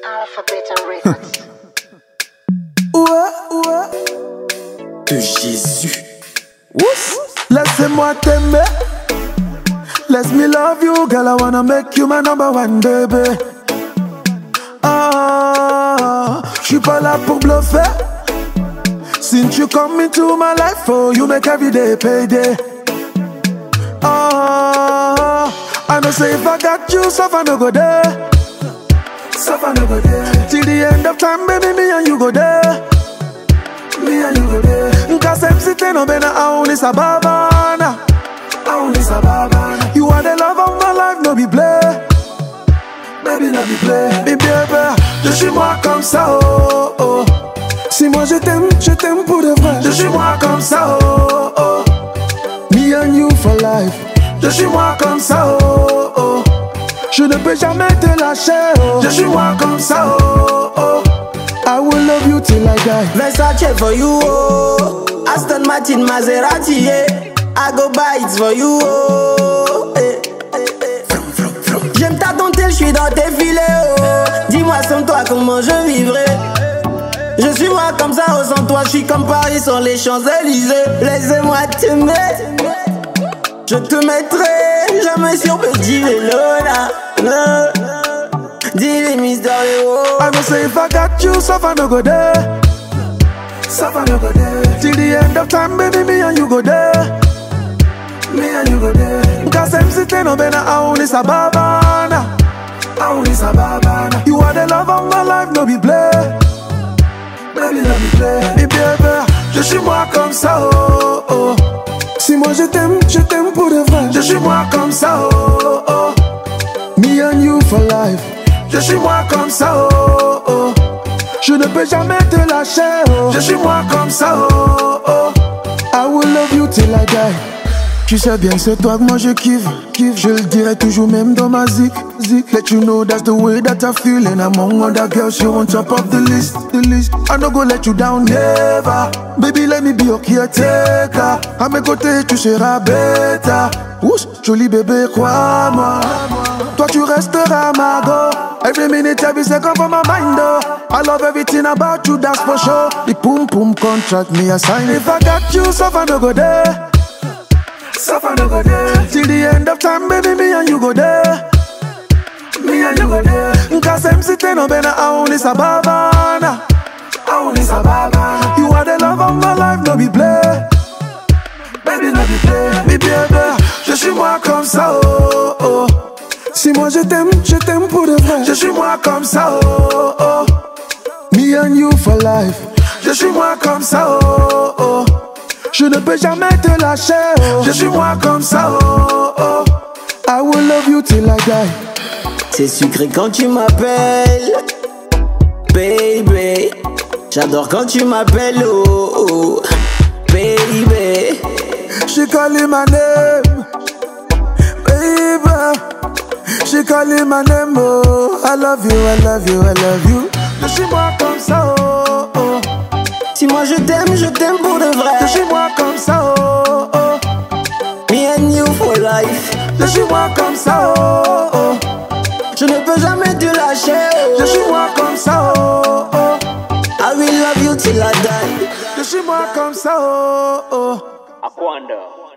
De Jésus. Whoops. Laissez-moi t'aimer. Let me love you, girl. I wanna make you my number one, baby. Ah, j'suis pas là pour bluffer. Since you come into my life, oh, you make every day payday. Ah, I know say if I got you, suffer no go there. Suffer no go there. Till the end of time, baby, me and you go there. Me and you go there. Cause I'm sitting on bena, I only sababana. I only sababana. You are the love of my life, no be play. Baby, no be play. Baby, je suis moi comme ça, oh, oh. Si moi je t'aime pour de vrai. Je suis moi comme ça, oh, oh. Me and you for life. Je suis moi comme ça, oh, oh. Je ne peux jamais te lâcher, oh. Je suis moi comme ça, oh, oh. I will love you till I die. Versace for you, oh. Aston Martin, Maserati, yeah. I go buy it for you, oh. Eh, eh, eh. J'aime ta dentelle, j'suis dans tes filets, oh. Dis-moi sans toi comment je vivrai. Je suis moi comme ça, oh, sans toi j'suis comme Paris sans les Champs-Élysées. Laissez-moi t'aimer. Je te mettrai jamais sur petit vélo, là. Dis les mystères, oh. I know say if I got you, suffer no go there. Suffer no go there. Till the end of time, baby, me and you go there. Me and you go there. Cause I'm sitting on bena, I only sababana. I only sababana. You are the love of my life, no be play. Baby, no be play. Baby, je suis moi comme ça, oh, oh. Si moi je t'aime pour de vrai. Je suis moi comme ça, oh, oh. Me and you for life. Je suis moi comme ça, oh, oh. Je ne peux jamais te lâcher, oh. Je suis moi comme ça, oh, oh. I will love you till I die. Tu sais bien c'est toi que moi je kiffe. Je le dirai toujours même dans ma zik. Let you know that's the way that I feel. And among other girls you're on top of the list. I no go let you down, never. Baby let me be your caretaker. À mes côtés tu seras bêta. Ouch, joli bébé crois-moi. Toi tu resteras ma go. Every minute, every second for my mind, oh. I love everything about you, that's for sure. The pum pum contract me a sign. If I got you, suffer no go there. Suffer no go there. Till the end of time, baby, me and you go there. Me and you go there. Cause I'm sitting on bena, I only sababana. I only sababana. You are the love of my life, no be play. Baby, no be play. Baby, je suis moi comme ça, oh, oh. Si moi je t'aime pour de vrai. Je suis moi comme ça, oh, oh. Me and you for life. Je suis moi comme ça, oh, oh. Je ne peux jamais te lâcher, oh. Je suis moi comme ça, oh, oh. I will love you till I die. C'est sucré quand tu m'appelles, baby. J'adore quand tu m'appelles, oh, oh, baby. She calling my name, baby. She calling my name, oh. I love you, I love you, I love you. Je suis moi comme ça, oh, oh. Si moi je t'aime pour de vrai. Je suis moi comme ça, oh, oh. Me and you for life. Je suis moi comme ça, oh, oh. Je ne peux jamais te lâcher, oh. Je suis moi comme ça, oh, oh. I will love you till I die. Je suis moi comme ça, oh, oh. Aquanda.